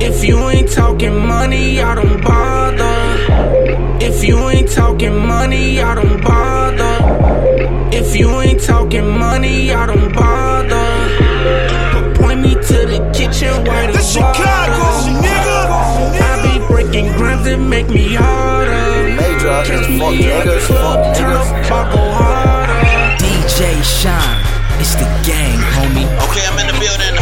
If you ain't talking money, I don't bother. If you ain't talking money, I don't bother. If you ain't talking money, I don't bother. Point me to the kitchen, white and Chicago, nigga. I be breaking grams that make me harder. Catch me in the club, turn up, I go harder. DJ Shine, it's the gang, homie. Okay, I'm in the building.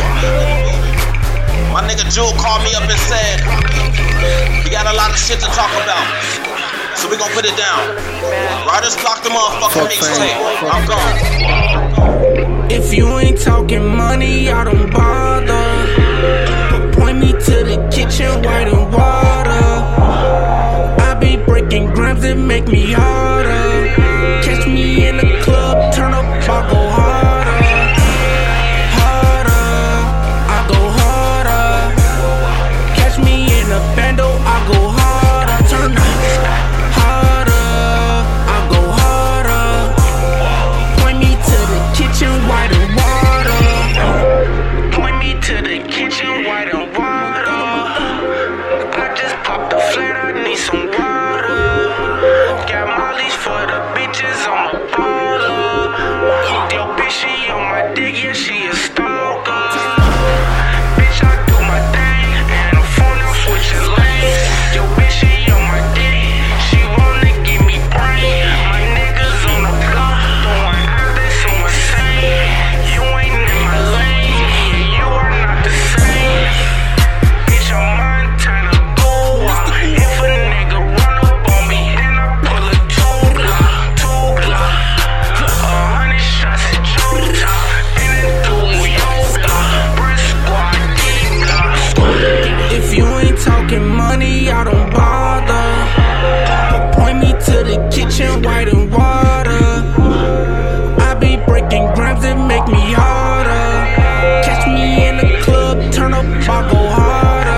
My nigga Jewel called me up and said he got a lot of shit to talk about, so we gon' put it down. Riders block the motherfucking mixtape. I'm gone. If you ain't talking money, I don't bother. Point me to the kitchen, white and water. I be breaking grams that make me harder. Catch me in the club, turn up, I go harder. Harder, I go harder. Catch me in the bando, I go harder. Turn up, harder, I go harder. Point me to the kitchen, white and water. Point me to the kitchen, white and water. I just popped a flat, I need some water. Got mollies for the bitches, I'm a baller. Yo, bitch, she on my dick, yeah, she a stalker. Bitch, I do my thing, and the phone, I'm switching lanes. Yo, bitch, she on my dick, she wanna give me brain. My niggas on the block, throwing out this on my same. You ain't in my lane, you are not the same. Bitch, I'm Montana gold. If a nigga run up on me, then I pull a two Glock. 100 shots at Joe Top, and then do yoga. Breast squad, deep block. If you ain't talking money, I don't bother. Point me to the kitchen, white and water. I be breaking grams that make me harder. Catch me in the club, turn up, I go harder.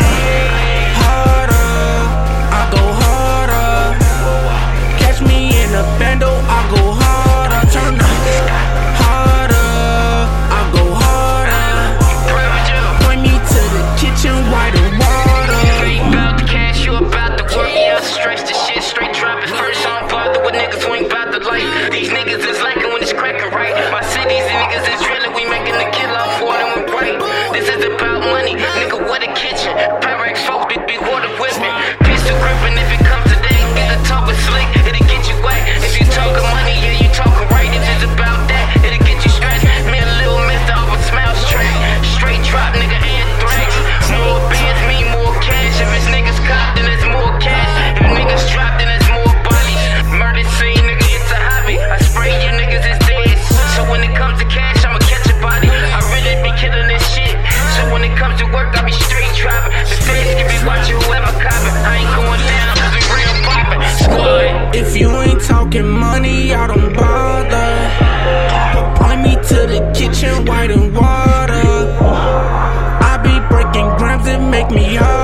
Harder, I go harder. Catch me in the bando, I go harder. Turn up, harder, I go harder. Point me to the kitchen, white and water. You about the cash, you about the work. Yeah, I stretch the shit straight, drop it first. I don't bother with niggas who ain't about the light. These niggas is lacking when it's cracking right. My cities and niggas is drilling, we making the kill off for them and bright. This is about money, nigga, what a kitchen. Pyrex folks, big water whipping. Pistol gripping, if it comes today, get the talking slick, it'll get you wet. If you talking money, yeah, you talking right. If it's about that, it'll get you stressed. Me a little mister off a smouse track. Straight drop, nigga, anthrax. More bands mean more cash. If it's niggas cop, then it's more cash. If niggas drop, then it's more bodies. Murder scene, nigga, it's a hobby. I spray you niggas, it's dead. So when it comes to cash, I'ma catch a body. I really be killing this shit. So when it comes to work, I be straight dropping. The feds can be watching whoever copping. I ain't going down, cause we real poppin'. Squad. If you ain't talking money, I don't bother. Point me to the kitchen, white and water. I be breaking grams that make me harder.